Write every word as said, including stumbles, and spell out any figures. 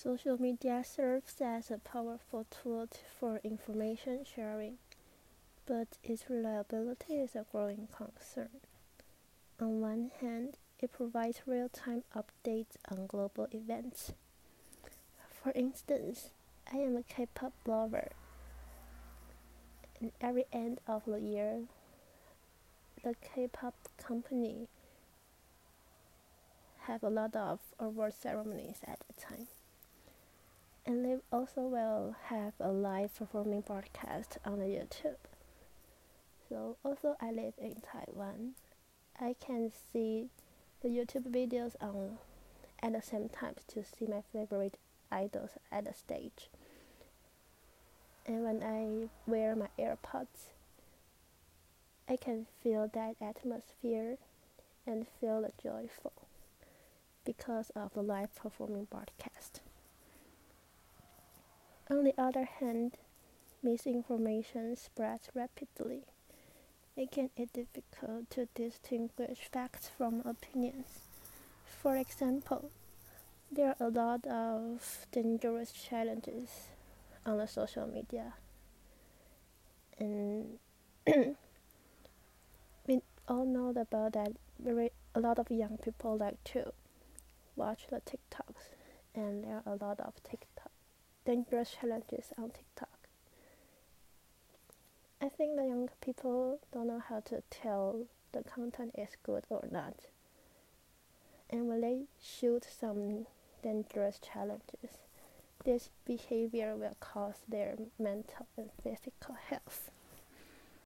Social media serves as a powerful tool for information sharing, but its reliability is a growing concern. On one hand, it provides real-time updates on global events. For instance, I am a K-pop lover, and every end of the year, the K-pop company have a lot of award ceremonies at the time. And they also will have a live performing broadcast on the YouTube. So also I live in Taiwan. I can see the YouTube videos on at the same time to see my favorite idols at the stage. And when I wear my AirPods, I can feel that atmosphere and feel joyful because of the live performing broadcast. On the other hand, misinformation spreads rapidly, making it difficult to distinguish facts from opinions. For example, there are a lot of dangerous challenges on the social media, and we all know about that. Very a lot of young people like to watch the TikToks, and there are a lot of TikTok dangerous challenges on TikTok. I think the young people don't know how to tell the content is good or not. And when they shoot some dangerous challenges, this behavior will cause their mental and physical health.